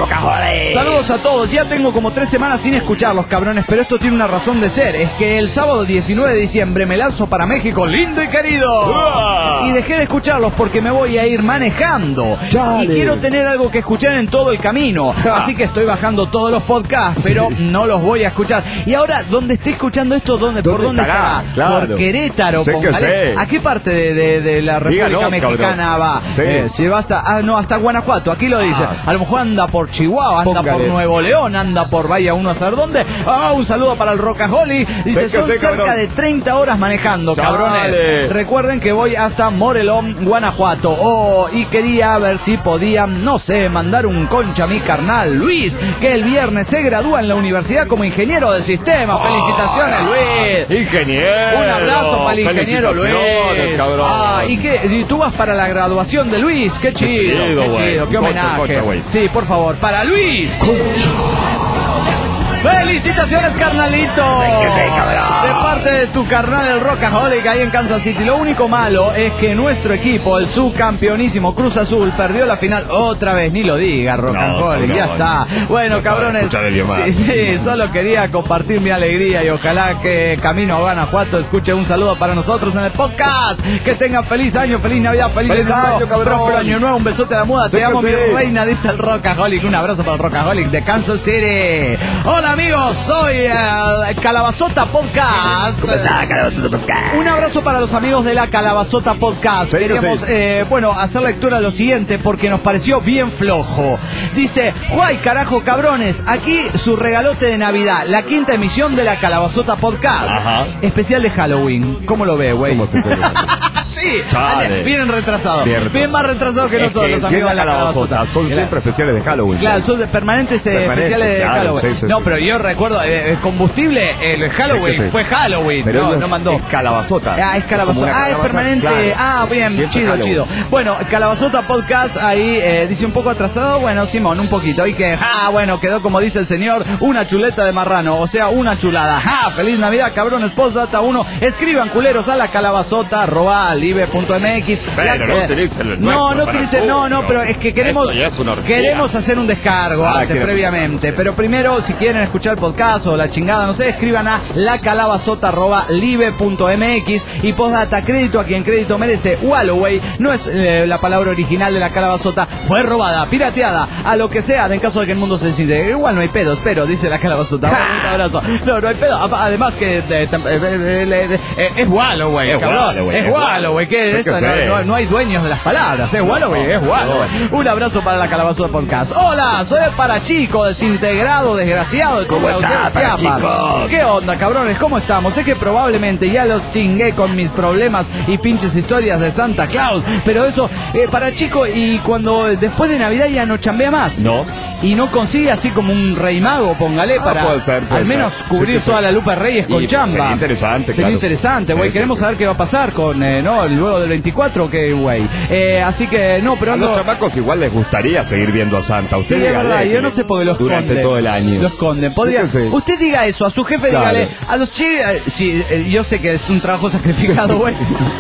Saludos a todos, ya tengo como tres semanas sin escucharlos, cabrones, pero esto tiene una razón de ser, es que el sábado diecinueve de diciembre me lanzo para México, lindo y querido. ¡Uah! Y dejé de escucharlos porque me voy a ir manejando. Chale. Y quiero tener algo que escuchar en todo el camino. Ja. Así que estoy bajando todos los podcasts, pero no los voy a escuchar. Y ahora, ¿dónde esté escuchando esto? ¿Dónde, ¿Por ¿Dónde dónde estará? estará? Claro. Por Querétaro, Sé que póngale. sé. ¿A qué parte de, de- de la República Díganos, Mexicana cabrón. va? Sí. Eh, si va hasta, ah, no, hasta Guanajuato, aquí lo dice. Ah. A lo mejor anda por Chihuahua, anda Póngale. por Nuevo León, anda por vaya uno a saber dónde. Ah, un saludo para el Rockaholic. Dice, Sé que son sé, cerca cabrón. de treinta horas manejando, Chale. cabrones. Recuerden que voy hasta Morelón, Guanajuato. Oh, y quería ver si podían, no sé, mandar un concha a mi carnal Luis, que el viernes se gradúa en la universidad como ingeniero de sistemas. Felicitaciones, Luis. ¡Ingeniero! Un abrazo para el ingeniero Felicitaciones, Luis. cabrón. Ah, ¿y qué? ¿Y tú vas para la graduación de Luis? Qué chido, chido, qué güey. chido, qué Concha, homenaje. concha, güey. Sí, por favor, para Luis. ¡Felicitaciones, carnalito! De parte de tu carnal, el Rockaholic, ahí en Kansas City. Lo único malo es que nuestro equipo, el subcampeonísimo Cruz Azul, perdió la final otra vez. Ni lo diga, Rockaholic, No, ya no, está. Bueno, no, cabrones, escuchar el idioma. sí, sí, solo quería compartir mi alegría y ojalá que camino a Guanajuato escuche un saludo para nosotros en el podcast. Que tengan feliz año, feliz Navidad, feliz, ¡Feliz año, cabrón! próspero año nuevo, un besote a la muda. Sí Te que amo, mi sí. reina, dice el Rockaholic. Un abrazo para el Rockaholic de Kansas City. Hola, Hola amigos, soy el Calabazota Podcast. ¿Cómo está, Calabazota Podcast? Un abrazo para los amigos de la Calabazota Podcast. Sí, Queríamos, sí. eh, bueno, hacer lectura de lo siguiente porque nos pareció bien flojo. Dice, ¡Juay, carajo, cabrones! Aquí su regalote de Navidad, la quinta emisión de la Calabazota Podcast. Ajá. Especial de Halloween. ¿Cómo lo ve, güey? ¿Cómo te estoy viendo? Sí, Chale. vienen retrasados. Bien Bien, retrasado. más retrasados que Es nosotros, que los si amigos es de la Calabazota. Son Claro. siempre especiales de Halloween. Claro, son de permanentes eh, Permanentes, especiales de claro, Halloween. sí, sí, no, sí. pero yo recuerdo, eh, el combustible, el Halloween, Sí, sí, sí. fue Halloween. Pero no, es- no mandó. es calabazota. Ah, es Como calabazota. una Ah, es calabaza, permanente. claro. Ah, bien, Siempre chido, Halloween. chido. Bueno, Calabazota Podcast ahí eh, dice un poco atrasado. Bueno, Simón, un poquito. Y que, ah, bueno, quedó como dice el señor, una chuleta de marrano. O sea, una chulada. ¡Ja! ¡Feliz Navidad, cabrones! Postdata uno. Escriban, culeros, a la calabazota arroba live punto m x. Pero no utilicen el No, nuestro no para utilicen, el no, no, público. pero es que queremos, Esto ya es una orgía. queremos hacer un descargo Ah, antes, quiero- previamente. Pero primero, si quieren escuchar el podcast o la chingada, no sé, escriban a la calabazota arroba live punto m x y postdata, crédito a quien crédito merece. Walloway no es eh, la palabra original de la calabazota, fue robada, pirateada, a lo que sea, en caso de que el mundo se desintegre. Igual no hay pedos, pero dice la calabazota. Un abrazo. No, no hay pedo. Apa- Además que eh, tam- eh, eh, eh, eh, es Walloway, Es cabrón. Walloway, Es es Walloway, ¿qué es Sí que eso? No, sí. no- no hay dueños de las palabras, es Walloway, es Walloway. Un abrazo para la Calabazota Podcast. Hola, soy el Parachico, desintegrado, desgraciado de ¿Cómo Comunidad está, Autónoma de Chiapas. Parachico? ¿Qué onda, cabrones? ¿Cómo estamos? Sé que probablemente ya los chingué con mis problemas y pinches historias de Santa Claus, pero eso, eh, Parachico, y cuando después de Navidad ya no chambea más. No. Y no consigue así como un rey mago, póngale, Ah, para puede ser, puede al menos ser. cubrir Sí que sí. toda la lupa de Reyes con Y chamba. sería interesante, Sería claro. interesante, güey. Sí, sí, Queremos sí. saber qué va a pasar con, eh, ¿no? Luego del veinticuatro, que güey. Eh, así que, no, pero A los ando... chamacos igual les gustaría seguir viendo a Santa. Sí, Usted es dígale verdad, que yo no sé por qué los durante esconden. todo el año. Lo esconden. Podría... Sí que sí. Usted diga eso a su jefe, Claro. dígale, a los chicos... Sí, eh, yo sé que es un trabajo sacrificado, güey.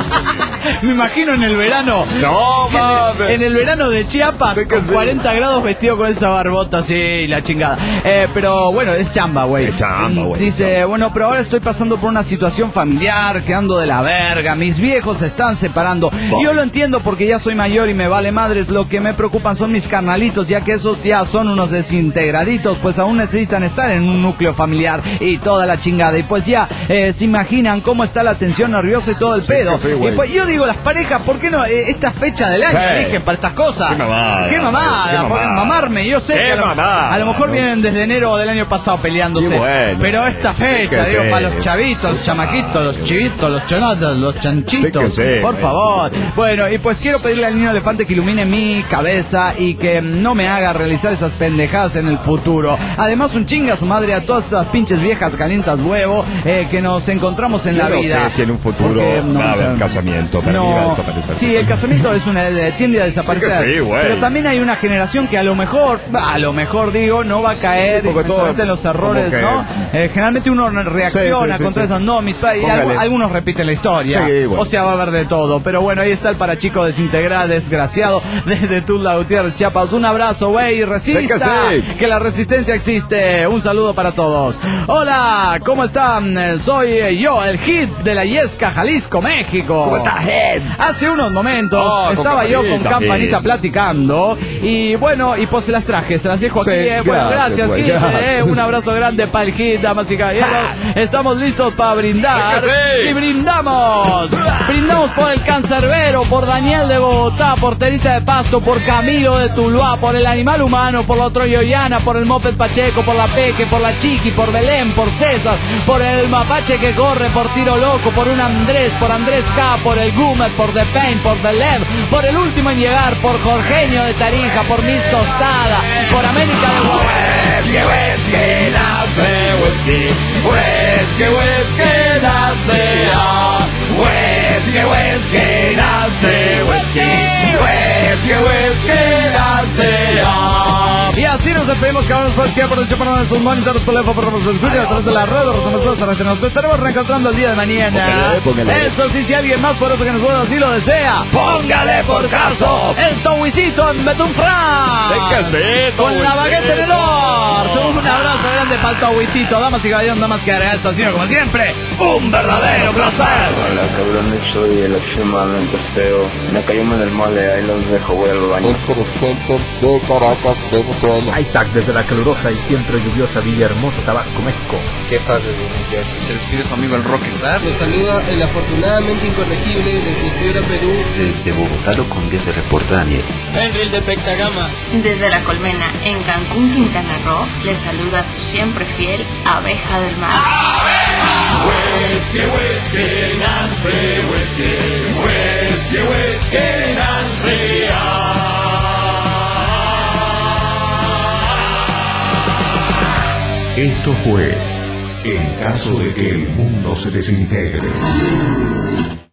Me imagino en el verano. No, mames. En el verano de Chiapas, Sí que con sí. cuarenta grados, vestido con esa barbota, sí, la chingada. Eh, pero bueno, es chamba, güey. Es chamba, güey. Dice, bueno, pero ahora estoy pasando por una situación familiar, quedando de la verga. Mis viejos se están separando. Boy. Yo lo entiendo porque ya soy mayor y me vale madres. Lo que me preocupan son mis carnalitos, ya que esos ya son unos desintegraditos, pues aún necesitan estar en un núcleo familiar y toda la chingada. Y pues ya eh, se imaginan cómo está la tensión nerviosa y todo el Sí, pedo. sí, güey. y pues yo digo, las parejas, ¿por qué no? Eh, esta fecha del año Sí. eligen para estas cosas. Qué mamada. Qué mamada. Qué mamada. Por mamarme, yo sé Qué que a lo, mamada, a lo mejor ¿no? vienen desde enero del año pasado peleándose. Y bueno, pero esta fecha, sí que digo, sí. para los chavitos, los chamaquitos, los chivitos, los chonatos, los chanchitos. Sí que sí, por güey. favor. Bueno, y pues quiero pedirle al niño elefante que ilumine mi cabeza y que no me haga realizar esas pendejadas en el futuro. Además, un chinga a su madre a todas estas pinches viejas calientas huevo eh, que nos encontramos en Yo la no vida. sé si en un futuro Porque, va a o sea, haber casamiento, pero no. iba a desaparecer. Sí, el casamiento es una eh, tiende a desaparecer. Sí que sí, güey. Pero también hay una generación que a lo mejor, a lo mejor digo, no va a caer Sí, porque todo- precisamente en los errores, como que- ¿no? Eh, generalmente uno reacciona Sí, sí, sí, contra sí. eso. No, mis padres, y Póngale. algu- algunos repiten la historia. Sí, bueno. O sea, va a haber de todo. Pero bueno, ahí está el parachico desintegrado, desgraciado, desde Tula Gutiérrez, Chiapas. Un abrazo, güey, resista. Sí que sí. Que la resistencia existe. Un saludo para todos. Hola, ¿cómo están? Eh, Soy eh, yo, el hit de la Yesca, Jalisco, México. ¿Cómo está, Ed? Hace unos momentos Oh, con estaba yo con Campanita, Campanita Hit. platicando y bueno, y pues se las traje, se las dejo aquí. Sí, eh, bueno, gracias, gracias, güey, Hit, gracias. eh, un abrazo grande para el Hit, damas y caballeros. Estamos listos para brindar Sí que sí. y brindamos. Brindamos por el Cancerbero, por Daniel de Bogotá, por Terita de Pasto, por Camilo de Tuluá, por el Animal Humano, por la Otroyoyana, por el Moped Pacheco, por la Peque, por la Chiqui, por Belén, por César, por el Mapache que corre, por Tiro Loco, por un Andrés, por Andrés K, por el Gumet, por The Pain, por The Lev, por el último en llegar, por Jorgeño de Tarija, por Miss Tostada, por América de Whisky, whisky, nace whisky. Whisky, whisky, nace ah. Whisky, whisky, nace whisky. Whisky, whisky, nace ah. Y así nos despedimos, cabrones, pues que por el chaparrón de sus monitores, teléfono, por los escucha a través de la red, los nosotros nos estaremos reencontrando el día de mañana. Póngale, póngale. Eso sí, si alguien más poderoso que nosotros así lo desea, Póngale por caso. el Towisito en Betunfran. Sí que sí, con la Towisito. baguette en el orto. Un abrazo grande para el Towisito, damas y caballeros, nada más que agregar esto, sino como siempre, un verdadero placer. Hola cabrones, soy el extremadamente feo. Me cayó en el mole, ahí los dejo, voy al baño. El presidente de Caracas, Venezuela, saludo a Isaac desde la calurosa y siempre lluviosa Villahermosa, Tabasco, México. ¿Qué pasa, New Jersey? Se despide su amigo el Rockstar. Los saluda el afortunadamente incorregible desde Piura, Perú. Desde Bogotá, Locondia, se reporta Daniel. Henry de Pectagama. Desde La Colmena, en Cancún, Quintana Roo, les saluda su siempre fiel Abeja del Mar. ¡Abeja! Whisky, whisky, Nancy, whisky, whisky, whisky, Nancy. Esto fue En caso de que el mundo se desintegre.